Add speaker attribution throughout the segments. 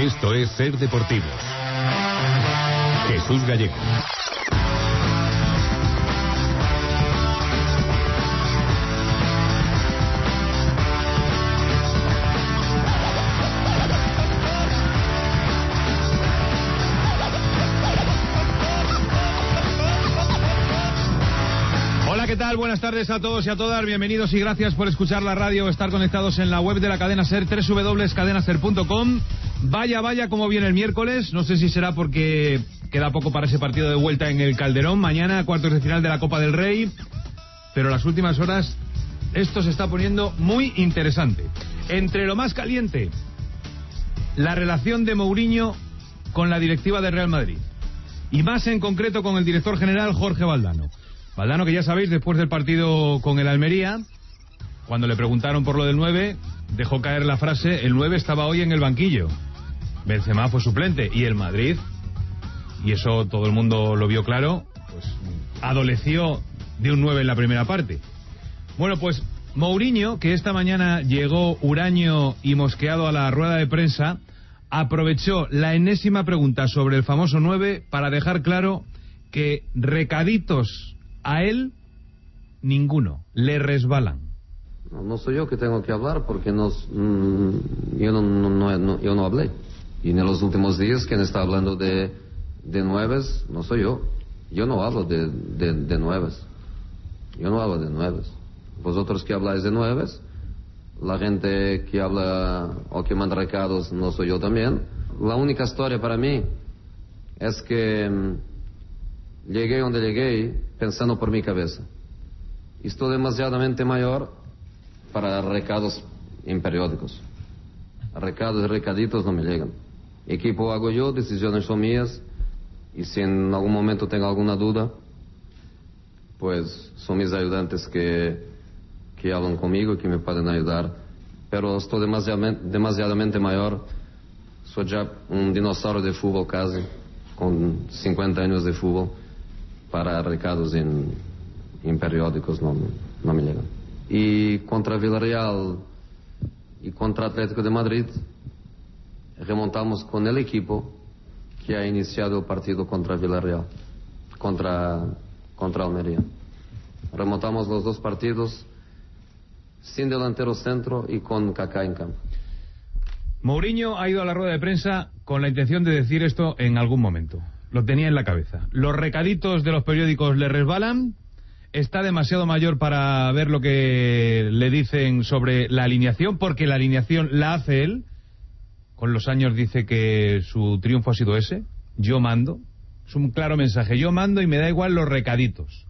Speaker 1: Esto es Ser Deportivos. Jesús Gallego.
Speaker 2: ¿Qué tal? Buenas tardes a todos y a todas, bienvenidos y gracias por escuchar la radio, estar conectados en la web de la cadena SER, www.cadenaser.com. Vaya como viene el miércoles, no sé si será porque queda poco para ese partido de vuelta en el Calderón, mañana cuartos de final de la Copa del Rey, pero las últimas horas esto se está poniendo muy interesante. Entre lo más caliente, la relación de Mourinho con la directiva de Real Madrid, y más en concreto con el director general Jorge Valdano. Valdano, que ya sabéis, después del partido con el Almería, cuando le preguntaron por lo del 9, dejó caer la frase: el 9 estaba hoy en el banquillo, Benzema fue suplente, y el Madrid, y eso todo el mundo lo vio claro, pues adoleció de un 9 en la primera parte. Bueno, pues Mourinho, que esta mañana llegó huraño y mosqueado a la rueda de prensa, aprovechó la enésima pregunta sobre el famoso 9 para dejar claro que recaditos a él, ninguno, le resbalan.
Speaker 3: No soy yo que tengo que hablar porque yo no hablé. Y en los últimos días quien está hablando de nueves no soy yo. Yo no hablo de nueves. Yo no hablo de nueves. Vosotros que habláis de nueves, la gente que habla o que manda recados no soy yo también. La única historia para mí es que llegué donde llegué pensando por mi cabeza. Estoy demasiadamente mayor para recados en periódicos. Recados y recaditos no me llegan. Equipo hago yo, decisiones son mías, y si en algún momento tengo alguna duda, pues son mis ayudantes que hablan conmigo y que me pueden ayudar. Pero estoy demasiadamente mayor. Soy ya un dinosaurio de fútbol casi, con 50 años de fútbol. Para recados en periódicos no me llegan. Y contra Villarreal y contra Atlético de Madrid remontamos con el equipo que ha iniciado el partido contra Villarreal, contra Almería. Remontamos los dos partidos sin delantero centro y con Kaká en campo.
Speaker 2: Mourinho ha ido a la rueda de prensa con la intención de decir esto en algún momento. Lo tenía en la cabeza. Los recaditos de los periódicos le resbalan. Está demasiado mayor para ver lo que le dicen sobre la alineación, porque la alineación la hace él. Con los años dice que su triunfo ha sido ese. Yo mando. Es un claro mensaje. Yo mando y me da igual los recaditos.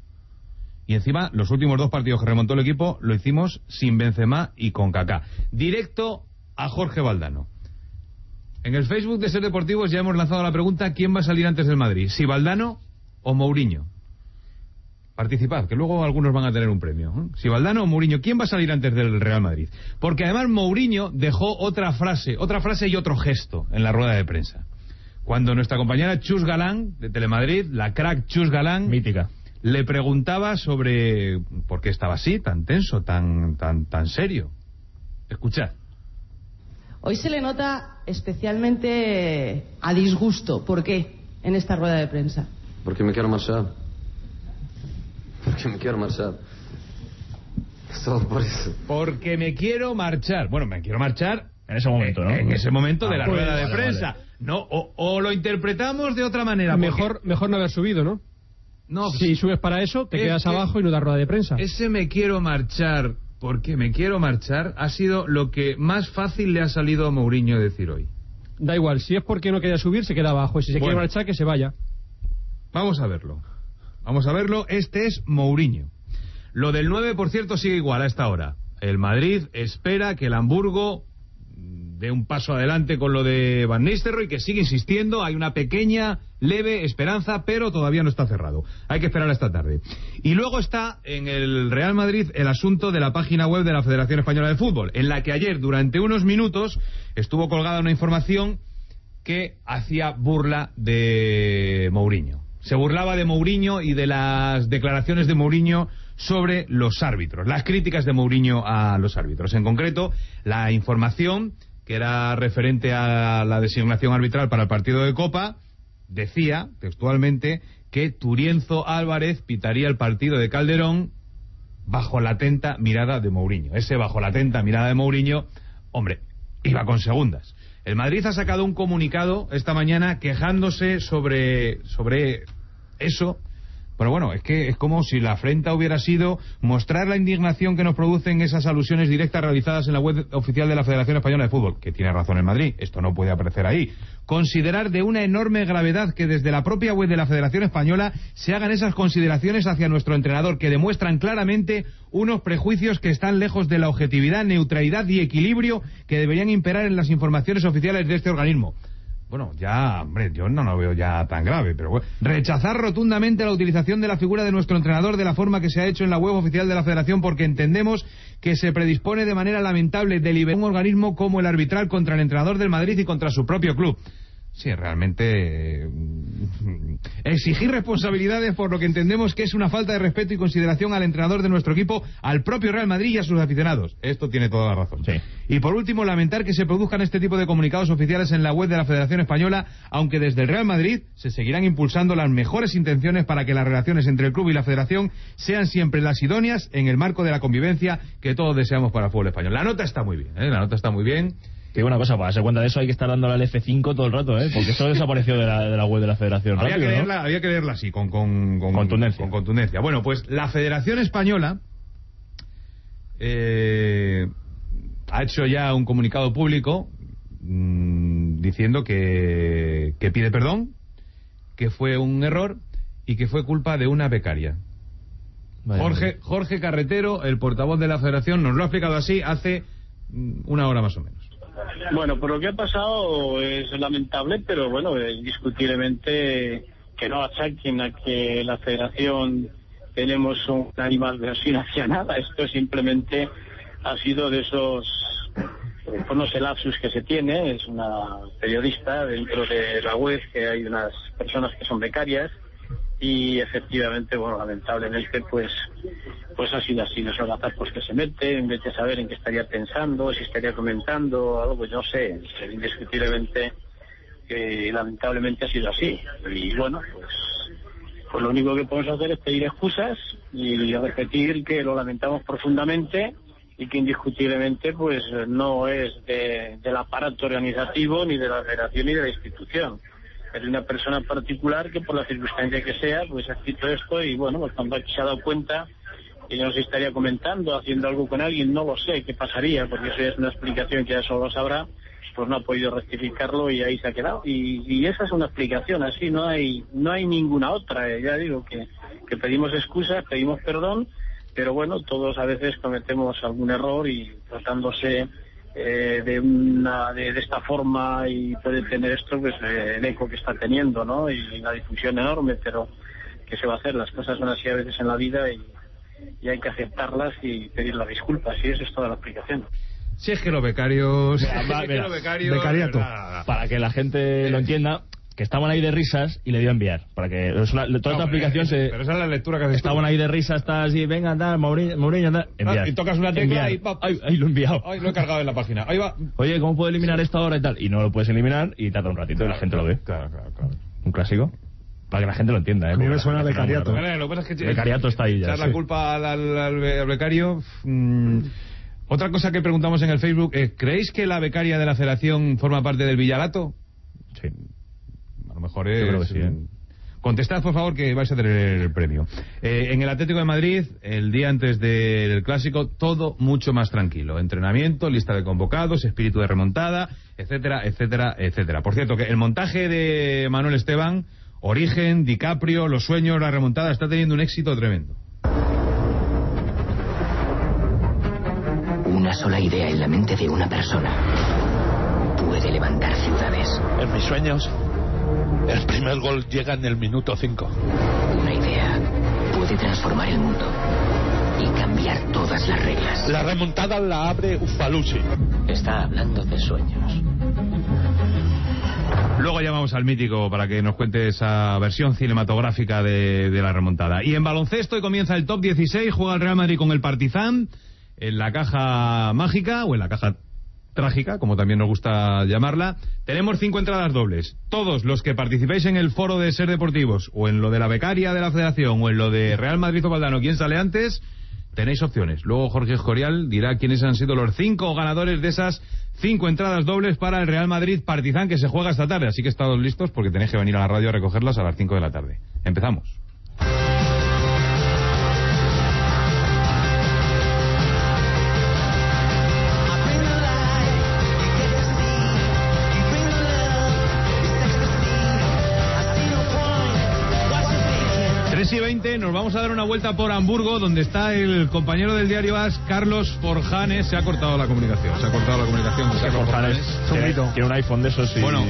Speaker 2: Y encima, los últimos dos partidos que remontó el equipo lo hicimos sin Benzema y con Kaká. Directo a Jorge Valdano. En el Facebook de Ser Deportivos ya hemos lanzado la pregunta: ¿quién va a salir antes del Madrid? ¿Si Valdano o Mourinho? Participad, que luego algunos van a tener un premio. Si Valdano o Mourinho, ¿quién va a salir antes del Real Madrid? Porque además Mourinho dejó otra frase y otro gesto en la rueda de prensa. Cuando nuestra compañera Chus Galán, de Telemadrid, la crack Chus Galán, mítica, le preguntaba sobre por qué estaba así, tan tenso, tan serio. Escuchad.
Speaker 4: Hoy se le nota especialmente a disgusto. ¿Por qué en esta rueda de prensa?
Speaker 3: Porque me quiero marchar. Solo por eso.
Speaker 2: Porque me quiero marchar. Bueno, me quiero marchar
Speaker 5: en ese momento, ¿no?
Speaker 2: En ese momento de la rueda de prensa.
Speaker 5: Vale.
Speaker 2: No, o lo interpretamos de otra manera.
Speaker 6: Mejor no haber subido, ¿no?
Speaker 2: No,
Speaker 6: si subes para eso, te quedas abajo y no das rueda de prensa.
Speaker 2: Ese me quiero marchar porque me quiero marchar ha sido lo que más fácil le ha salido a Mourinho decir hoy.
Speaker 6: Da igual, si es porque no quería subir, se queda abajo. Y si se quiere marchar, que se vaya.
Speaker 2: Vamos a verlo. Este es Mourinho. Lo del 9, por cierto, sigue igual a esta hora. El Madrid espera que el Hamburgo dé un paso adelante con lo de Van Nistelrooy, que sigue insistiendo. Hay una pequeña, leve esperanza, pero todavía no está cerrado. Hay que esperar esta tarde. Y luego está en el Real Madrid el asunto de la página web de la Federación Española de Fútbol, en la que ayer, durante unos minutos, estuvo colgada una información que hacía burla de Mourinho. Se burlaba de Mourinho y de las declaraciones de Mourinho sobre los árbitros, las críticas de Mourinho a los árbitros. En concreto, la información que era referente a la designación arbitral para el partido de Copa, decía textualmente que Turienzo Álvarez pitaría el partido de Calderón bajo la atenta mirada de Mourinho. Ese bajo la atenta mirada de Mourinho, hombre, iba con segundas. El Madrid ha sacado un comunicado esta mañana quejándose sobre eso. Pero bueno, es que es como si la afrenta hubiera sido mostrar la indignación que nos producen esas alusiones directas realizadas en la web oficial de la Federación Española de Fútbol, que tiene razón el Madrid, esto no puede aparecer ahí. Considerar de una enorme gravedad que desde la propia web de la Federación Española se hagan esas consideraciones hacia nuestro entrenador, que demuestran claramente unos prejuicios que están lejos de la objetividad, neutralidad y equilibrio que deberían imperar en las informaciones oficiales de este organismo. Bueno, ya, hombre, yo no lo veo ya tan grave, pero bueno. Rechazar rotundamente la utilización de la figura de nuestro entrenador de la forma que se ha hecho en la web oficial de la Federación, porque entendemos que se predispone de manera lamentable deliberar un organismo como el arbitral contra el entrenador del Madrid y contra su propio club. Sí, realmente exigir responsabilidades por lo que entendemos que es una falta de respeto y consideración al entrenador de nuestro equipo, al propio Real Madrid y a sus aficionados. Esto tiene toda la razón. Sí. Y por último, lamentar que se produzcan este tipo de comunicados oficiales en la web de la Federación Española, aunque desde el Real Madrid se seguirán impulsando las mejores intenciones para que las relaciones entre el club y la Federación sean siempre las idóneas en el marco de la convivencia que todos deseamos para el fútbol español. La nota está muy bien, la nota está muy bien.
Speaker 1: Que una cosa, para darse cuenta de eso hay que estar dándole al F5 todo el rato, porque eso desapareció de la web de la Federación.
Speaker 2: Había que leerla así, con contundencia. Bueno, pues la Federación Española ha hecho ya un comunicado público diciendo que pide perdón, que fue un error y que fue culpa de una becaria. Jorge Carretero, el portavoz de la Federación, nos lo ha explicado así hace una hora más o menos.
Speaker 5: Bueno, pues lo que ha pasado es lamentable, pero bueno, indiscutiblemente que no achaquen a que la Federación tenemos un animadversión hacia nada. Esto simplemente ha sido de esos, pues no sé, lapsus que se tiene. Es una periodista dentro de la web, que hay unas personas que son becarias, y efectivamente, bueno, lamentablemente pues ha sido así, no son atajos que se mete, en vez de saber en qué estaría pensando, si estaría comentando algo, pues no sé, indiscutiblemente que lamentablemente ha sido así. Y bueno, pues lo único que podemos hacer es pedir excusas y repetir que lo lamentamos profundamente y que indiscutiblemente pues no es del aparato organizativo, ni de la federación, ni de la institución. Es una persona particular que por la circunstancia que sea pues ha escrito esto, y bueno, pues cuando se ha dado cuenta que yo no se estaría comentando, haciendo algo con alguien, no lo sé qué pasaría, porque eso es una explicación que ya solo sabrá, pues no ha podido rectificarlo y ahí se ha quedado. Y esa es una explicación, así no hay ninguna otra. Ya digo que pedimos excusas, pedimos perdón, pero bueno, todos a veces cometemos algún error, y tratándose de esta forma, y puede tener esto pues el eco que está teniendo, ¿no? Y la difusión enorme, pero ¿qué se va a hacer? Las cosas son así a veces en la vida, y hay que aceptarlas y pedir las disculpas, y eso es toda la explicación.
Speaker 2: Si es que los becarios...
Speaker 1: Becariato. Para que la gente lo entienda, que estaban ahí de risas y le dio a enviar. Para que toda esta explicación se...
Speaker 2: Pero esa es la lectura que haces.
Speaker 1: Estaban ahí de risas, está así, venga, anda, Mourinho, anda, enviar.
Speaker 2: Y tocas una tecla
Speaker 1: enviar. Y ahí lo he enviado.
Speaker 2: Ahí lo he cargado en la página. Ahí va.
Speaker 1: Oye, ¿cómo puedo eliminar esto ahora y tal? Y no lo puedes eliminar y tarda un ratito y la gente lo ve.
Speaker 2: Claro.
Speaker 1: Un clásico. Para que la gente lo entienda,
Speaker 6: A mí me suena becariato.
Speaker 2: Lo que pasa es que
Speaker 1: becariato está ahí ya.
Speaker 2: Echar la culpa al becario. Otra cosa que preguntamos en el Facebook, ¿creéis que la becaria de la Federación forma parte del Villalato?
Speaker 1: Sí.
Speaker 2: A lo mejor es...
Speaker 1: Yo creo que sí,
Speaker 2: Contestad, por favor, que vais a tener el premio. En el Atlético de Madrid, el día antes del Clásico, todo mucho más tranquilo. Entrenamiento, lista de convocados, espíritu de remontada, etcétera, etcétera, etcétera. Por cierto, que el montaje de Manuel Esteban, Origen, DiCaprio, Los Sueños, la remontada, está teniendo un éxito tremendo.
Speaker 7: Una sola idea en la mente de una persona puede levantar ciudades.
Speaker 8: En mis sueños, el primer gol llega en el minuto 5.
Speaker 7: Una idea puede transformar el mundo y cambiar todas las reglas.
Speaker 8: La remontada la abre Ufalusi.
Speaker 7: Está hablando de sueños.
Speaker 2: Luego llamamos al mítico para que nos cuente esa versión cinematográfica de la remontada. Y en baloncesto, y comienza el top 16, juega el Real Madrid con el Partizan en la caja mágica, o en la caja trágica, como también nos gusta llamarla. Tenemos 5 entradas dobles. Todos los que participéis en el foro de Ser Deportivos, o en lo de la becaria de la Federación, o en lo de Real Madrid o Valdano, ¿quién sale antes? Tenéis opciones. Luego Jorge Escorial dirá quiénes han sido los 5 ganadores de esas 5 entradas dobles para el Real Madrid Partizan, que se juega esta tarde. Así que estados listos porque tenéis que venir a la radio a recogerlas a las 5 de la tarde. Empezamos. Y 20, nos vamos a dar una vuelta por Hamburgo, donde está el compañero del diario AS, Carlos Forjanes. Se ha cortado la comunicación con Carlos Forjanes.
Speaker 1: Tiene un iPhone de esos.
Speaker 2: Bueno,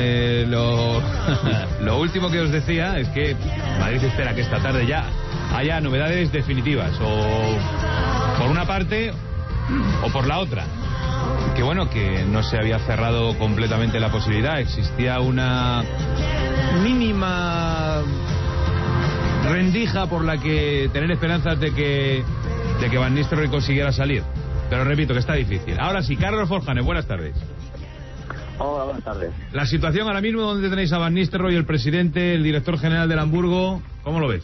Speaker 2: lo último que os decía es que Madrid espera que esta tarde ya haya novedades definitivas, o por una parte o por la otra. Que bueno, que no se había cerrado completamente la posibilidad, existía una mínima rendija por la que tener esperanzas de que Van Nistelrooy consiguiera salir, pero repito que está difícil. Ahora sí, Carlos Forjanes, buenas tardes.
Speaker 9: Hola, buenas tardes.
Speaker 2: La situación ahora mismo, donde tenéis a Van Nistelrooy, el presidente, el director general del Hamburgo, ¿cómo lo ves?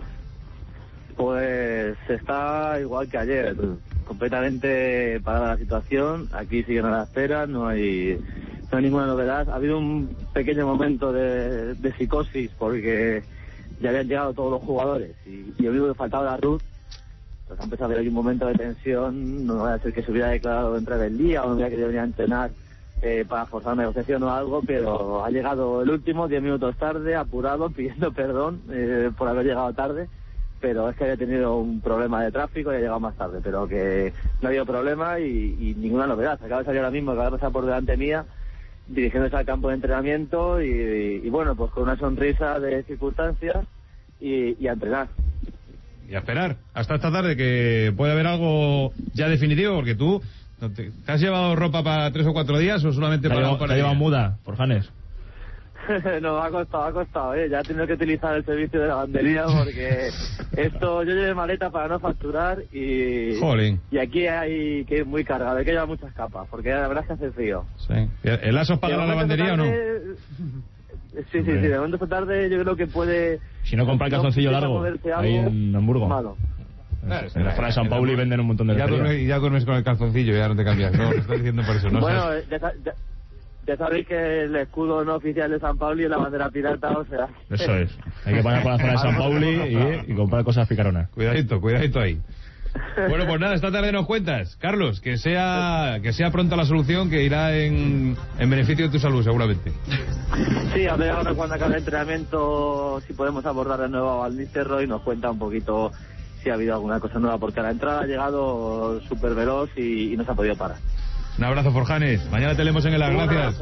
Speaker 9: Pues está igual que ayer, completamente parada la situación. Aquí siguen a la espera, no hay ninguna novedad. Ha habido un pequeño momento de psicosis porque ya habían llegado todos los jugadores y oído que faltaba la Ruth. Pues ha empezado a haber un momento de tensión. No vaya a ser que se hubiera declarado en rebeldía o no hubiera querido venir a entrenar para forzar una negociación o algo, pero ha llegado el último 10 minutos tarde, apurado, pidiendo perdón por haber llegado tarde, pero es que había tenido un problema de tráfico y ha llegado más tarde, pero que no ha habido problema y ninguna novedad. Acaba de salir ahora mismo, acaba de pasar por delante mía, dirigiéndose al campo de entrenamiento y bueno, pues con una sonrisa de circunstancias y a entrenar.
Speaker 2: Y a esperar hasta esta tarde que puede haber algo ya definitivo, porque tú ¿te has llevado ropa para 3 o 4 días o solamente para
Speaker 1: ¿Te ha llevado muda, Forjanes?
Speaker 9: No, ha costado, ya he tenido que utilizar el servicio de lavandería porque yo llevé maleta para no facturar y aquí hay que ir muy cargado, hay que llevar muchas capas porque la verdad es que hace frío.
Speaker 2: Sí. ¿El ASO paga la lavandería o no?
Speaker 9: Sí, de momento esta tarde yo creo que puede...
Speaker 1: Si no compra el calzoncillo largo ahí en Hamburgo.
Speaker 9: Malo.
Speaker 1: En la zona de San Pauli venden un montón de
Speaker 2: ya duermes con el calzoncillo, ya no te cambias. No, lo estás diciendo por eso. No
Speaker 9: bueno, ya sabéis que el escudo no oficial de San Pauli es la bandera pirata, o sea...
Speaker 1: Eso es. Hay que pagar por la zona de San Pauli y comprar cosas picaronas.
Speaker 2: Cuidadito ahí. Bueno, pues nada, esta tarde nos cuentas, Carlos, que sea pronta la solución, que irá en beneficio de tu salud, seguramente.
Speaker 9: Sí, a ver ahora cuando acabe el entrenamiento si podemos abordar de nuevo a Van Nistelrooy y nos cuenta un poquito si ha habido alguna cosa nueva, porque a la entrada ha llegado súper veloz y no se ha podido parar.
Speaker 2: Un abrazo, Forjanes. Mañana te leemos en el Gracias.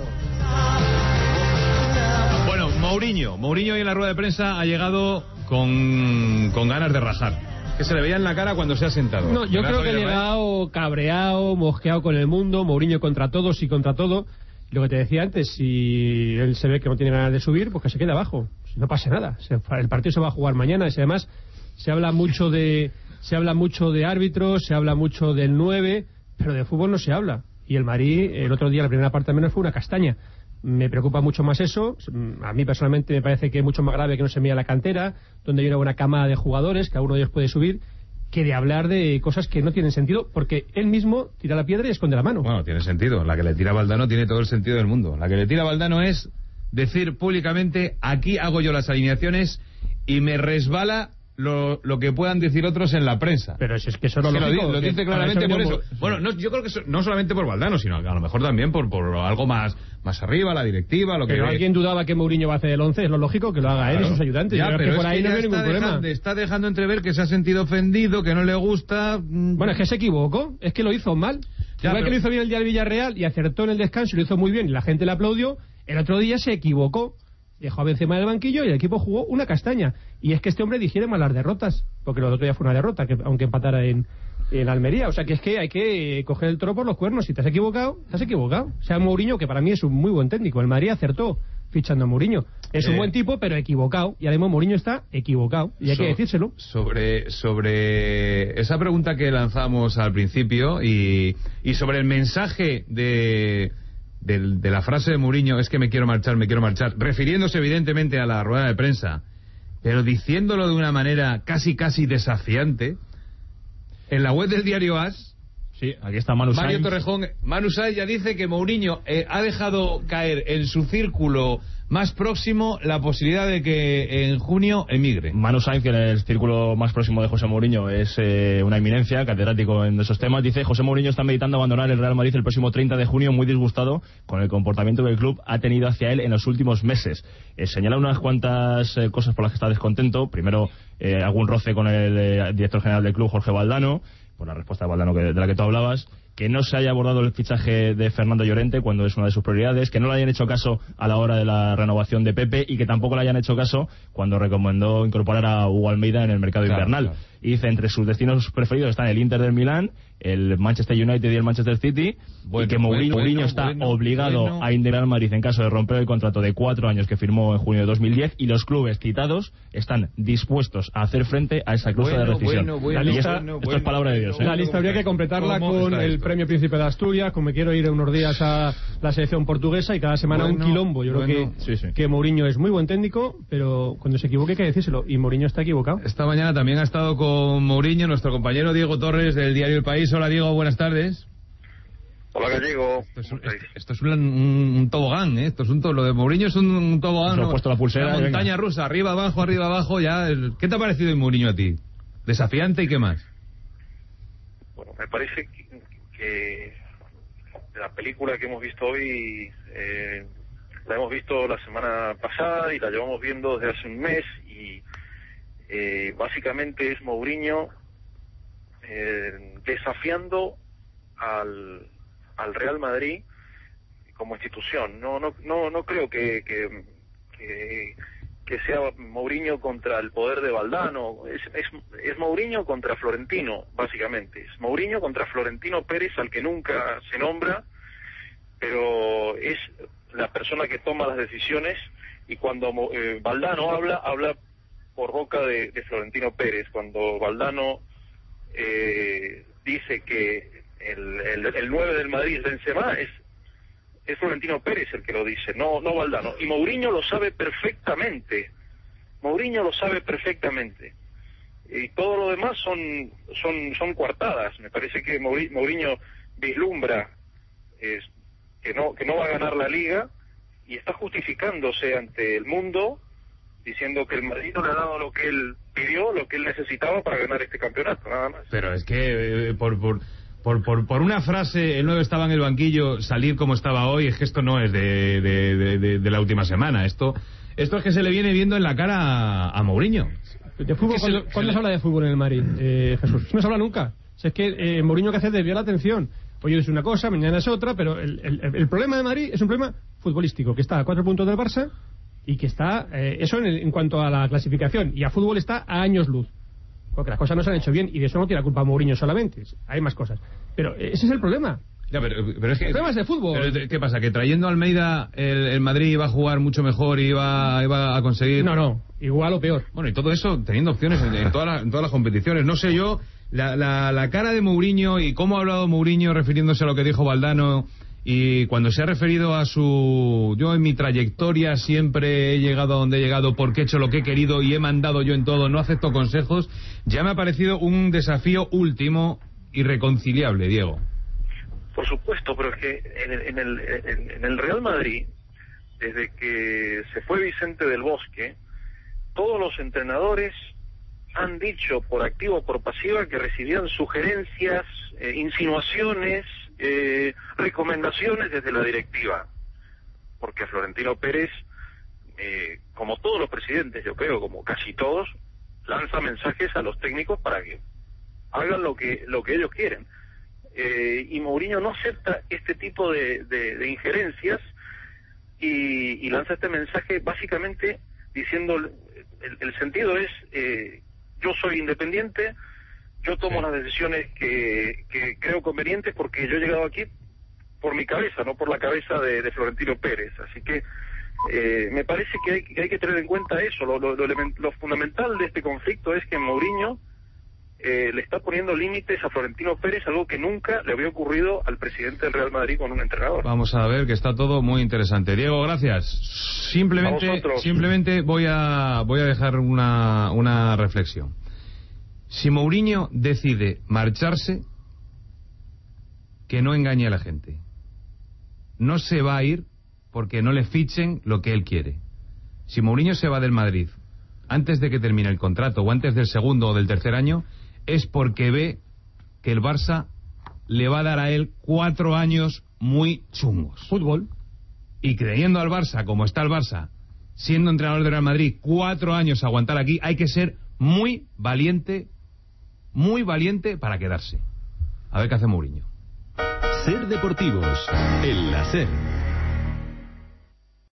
Speaker 2: Bueno, Mourinho hoy en la rueda de prensa ha llegado con ganas de rajar. Que se le veía en la cara cuando se ha sentado.
Speaker 6: No, yo creo que ha llegado cabreado, mosqueado con el mundo, Mourinho contra todos y contra todo. Lo que te decía antes, si él se ve que no tiene ganas de subir, pues que se quede abajo. No pasa nada. El partido se va a jugar mañana. Y además se habla mucho de árbitros, se habla mucho del 9, pero de fútbol no se habla. Y el Madrid, el otro día, la primera parte al menos, fue una castaña. Me preocupa mucho más eso. A mí personalmente me parece que es mucho más grave que no se mira la cantera, donde hay una buena camada de jugadores, que alguno de ellos puede subir, que de hablar de cosas que no tienen sentido, porque él mismo tira la piedra y esconde la mano.
Speaker 2: Bueno, tiene sentido. La que le tira Valdano tiene todo el sentido del mundo. La que le tira Valdano es decir públicamente: aquí hago yo las alineaciones y me resbala lo que puedan decir otros en la prensa.
Speaker 6: Pero es que eso no lo
Speaker 2: dice claramente por eso. Bueno, yo creo que no solamente por Valdano, sino a lo mejor también por algo más arriba, la directiva, lo que...
Speaker 6: Pero alguien dudaba que Mourinho va a hacer el 11, es lo lógico que lo haga él y sus ayudantes.
Speaker 2: Ya, pero
Speaker 6: que por ahí no hay ningún problema.
Speaker 2: Está dejando entrever que se ha sentido ofendido, que no le gusta...
Speaker 6: Bueno, es que se equivocó, es que lo hizo mal. Igual que lo hizo bien el día del Villarreal y acertó en el descanso y lo hizo muy bien y la gente le aplaudió, el otro día se equivocó. Dejó a Benzema en el banquillo y el equipo jugó una castaña. Y es que este hombre digiere mal las derrotas, porque lo otro día fue una derrota, que aunque empatara en Almería. O sea que es que hay que coger el toro por los cuernos. Si te has equivocado, te has equivocado. O sea, Mourinho, que para mí es un muy buen técnico, el Madrid acertó fichando a Mourinho. Es un buen tipo, pero equivocado. Y ahora mismo Mourinho está equivocado. Y hay que decírselo.
Speaker 2: Sobre esa pregunta que lanzamos al principio y sobre el mensaje de la frase de Mourinho, es que me quiero marchar, refiriéndose evidentemente a la rueda de prensa, pero diciéndolo de una manera casi desafiante, en la web del diario AS,
Speaker 1: sí, aquí está Manu
Speaker 2: Mario
Speaker 1: Sainz.
Speaker 2: Torrejón, Manu Sainz ya dice que Mourinho ha dejado caer en su círculo más próximo la posibilidad de que en junio emigre.
Speaker 1: Manu Sainz, que en el círculo más próximo de José Mourinho es una eminencia, catedrático en esos temas, dice: José Mourinho está meditando abandonar el Real Madrid el próximo 30 de junio, muy disgustado con el comportamiento que el club ha tenido hacia él en los últimos meses. Señala unas cuantas cosas por las que está descontento. Primero, algún roce con el director general del club, Jorge Valdano, por la respuesta de Valdano de la que tú hablabas, que no se haya abordado el fichaje de Fernando Llorente cuando es una de sus prioridades, que no le hayan hecho caso a la hora de la renovación de Pepe y que tampoco le hayan hecho caso cuando recomendó incorporar a Hugo Almeida en el mercado invernal. Claro. Y dice, entre sus destinos preferidos están el Inter del Milán, el Manchester United y el Manchester City, y que Mourinho está obligado a integrar al Madrid en caso de romper el contrato de 4 años que firmó en junio de 2010, y los clubes citados están dispuestos a hacer frente a esa cláusula de rescisión. Esto es palabra de Dios.
Speaker 6: La lista habría que completarla con el premio Príncipe de Asturias, como me quiero ir unos días a la selección portuguesa y cada semana un quilombo. Yo creo que Mourinho es muy buen técnico, pero cuando se equivoque hay que decírselo, y Mourinho está equivocado.
Speaker 2: Esta mañana también ha estado con Mourinho nuestro compañero Diego Torres del diario El País. Hola Diego, buenas tardes.
Speaker 10: Hola Gallego.
Speaker 2: Esto es un tobogán, ¿eh? Lo de Mourinho es un tobogán.
Speaker 1: Nos ha puesto la pulsera,
Speaker 2: una montaña rusa, arriba abajo, ya. ¿Qué te ha parecido el Mourinho a ti? ¿Desafiante y qué más?
Speaker 10: Bueno, me parece que la película que hemos visto hoy la hemos visto la semana pasada y la llevamos viendo desde hace un mes, y básicamente es Mourinho desafiando al Real Madrid como institución. No creo que sea Mourinho contra el poder de Valdano. Es Mourinho contra Florentino, básicamente. Es Mourinho contra Florentino Pérez, al que nunca se nombra, pero es la persona que toma las decisiones, y cuando Valdano habla por boca de Florentino Pérez. Cuando Valdano dice que el 9 del Madrid es Benzema, es Florentino Pérez el que lo dice, no Valdano. Y Mourinho lo sabe perfectamente. Y todo lo demás son coartadas. Me parece que Mourinho vislumbra que no va a ganar la Liga, y está justificándose ante el mundo diciendo que el Madrid no le ha dado lo que él pidió, lo que él necesitaba para ganar este campeonato, nada más.
Speaker 2: Pero es que por una frase, el 9 estaba en el banquillo, salir como estaba hoy, es que esto no es de la última semana. Esto es que se le viene viendo en la cara a Mourinho.
Speaker 6: De fútbol, ¿cuándo se habla de fútbol en el Madrid, Jesús? No se habla nunca. Si es que Mourinho, que hace, desvió la atención. Hoy es una cosa, mañana es otra, pero el problema de Madrid es un problema futbolístico, que está a 4 puntos del Barça, y que está, eso en cuanto a la clasificación, y a fútbol está a años luz, porque las cosas no se han hecho bien, y de eso no tiene la culpa Mourinho solamente, hay más cosas, pero ese es el problema.
Speaker 2: Ya, pero es que,
Speaker 6: el problema es de fútbol.
Speaker 2: Pero, ¿qué pasa? ¿Que trayendo a Almeida el Madrid iba a jugar mucho mejor y iba a conseguir...?
Speaker 6: No, igual o peor.
Speaker 2: Bueno, y todo eso teniendo opciones en todas las competiciones. No sé yo, la cara de Mourinho y cómo ha hablado Mourinho refiriéndose a lo que dijo Valdano, y cuando se ha referido a yo en mi trayectoria siempre he llegado a donde he llegado porque he hecho lo que he querido y he mandado yo en todo, no acepto consejos, ya me ha parecido un desafío último irreconciliable, Diego.
Speaker 10: Por supuesto, pero es que en el Real Madrid, desde que se fue Vicente del Bosque, todos los entrenadores han dicho por activa o por pasiva que recibían sugerencias, insinuaciones, recomendaciones desde la directiva, porque Florentino Pérez, como todos los presidentes, yo creo, como casi todos, lanza mensajes a los técnicos para que hagan lo que ellos quieren, y Mourinho no acepta este tipo de injerencias, y lanza este mensaje básicamente diciendo, el sentido es, yo soy independiente, yo tomo las decisiones que creo convenientes, porque yo he llegado aquí por mi cabeza, no por la cabeza de Florentino Pérez. Así que Me parece que hay que tener en cuenta eso. Lo fundamental de este conflicto es que Mourinho le está poniendo límites a Florentino Pérez, algo que nunca le había ocurrido al presidente del Real Madrid con un entrenador.
Speaker 2: Vamos a ver, que está todo muy interesante. Diego, gracias. Simplemente voy a dejar una reflexión. Si Mourinho decide marcharse, que no engañe a la gente. No se va a ir porque no le fichen lo que él quiere. Si Mourinho se va del Madrid antes de que termine el contrato o antes del segundo o del tercer año, es porque ve que el Barça le va a dar a él 4 años muy chungos.
Speaker 6: Fútbol.
Speaker 2: Y creyendo al Barça, como está el Barça, siendo entrenador del Real Madrid, 4 años a aguantar aquí, hay que ser muy valiente para quedarse. A ver qué hace Mourinho.
Speaker 11: Ser Deportivos, en la SER.